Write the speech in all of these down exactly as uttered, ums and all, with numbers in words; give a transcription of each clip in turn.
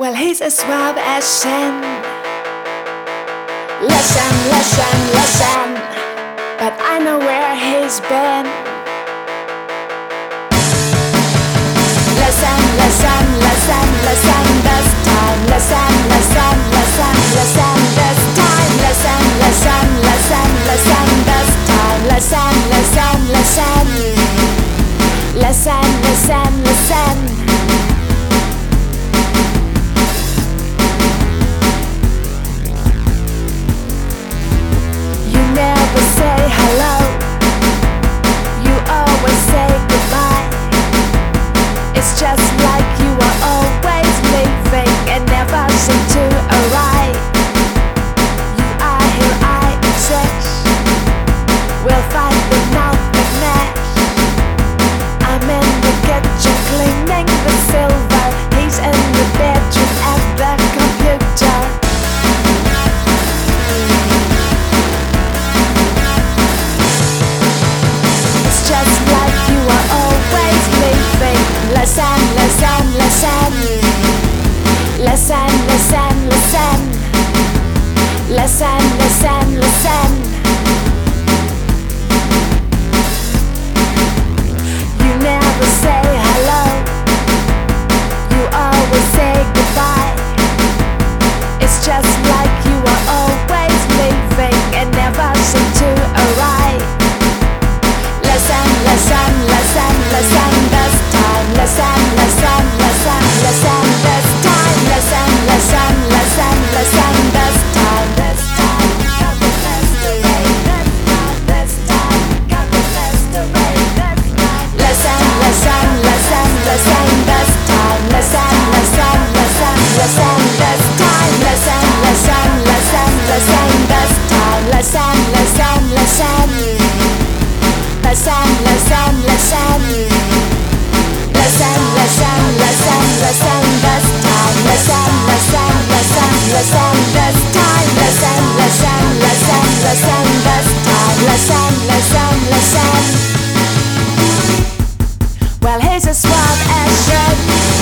Well, he's as suave as sin. Listen, listen, listen, but I know where he's been. Listen, listen, listen, listen this time. Listen, listen, listen, listen this time. Listen, listen, listen, listen this time. Listen, listen, listen. Listen, listen, listen. You never say hello, you always say goodbye. It's just like you are always leaving and never seem to arrive. You are here, I exist. We'll fight the nothing match. I'm in the kitchen cleaning the silver. He's in the bedroom at the computer. It's just like you are always leaving. Listen, listen, listen. Listen, listen, listen. Listen, listen, listen. You never say hello, you always say goodbye. It's just like you are always leaving and never seem to arrive. Listen, listen, listen, listen this time. Listen, listen, listen, listen this time. Listen, listen, listen, listen this time. This time, got the best away. This time, got the best away. Listen, listen, listen, listen this time. Listen, listen, listen, listen this time. Listen, listen, listen, listen this time. Listen, listen, listen. Listen, listen, listen. Listen, listen, listen, listen this time. Listen, listen, listen, listen this time. Listen, listen, listen, listen this time. Listen, listen, listen. Well, here's a suave action.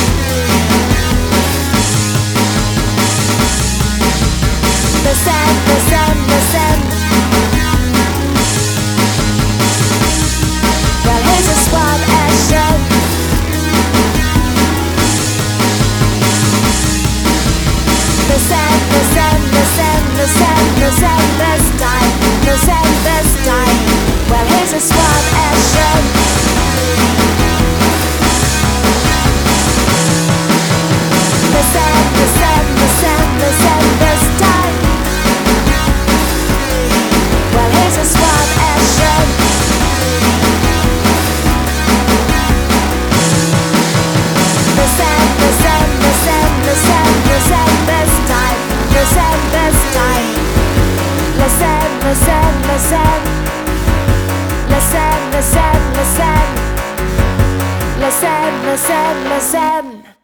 Listen, listen, listen. Well, here's a suave action. Listen, listen, listen, listen, listen this time. Listen this time. Well, here's a suave action. Listen, listen, listen, listen this time. Well, here's a suave action. Listen, listen, listen, listen, listen this time. Listen this time. Listen, listen, listen. Listen, listen, listen. Listen, listen, listen.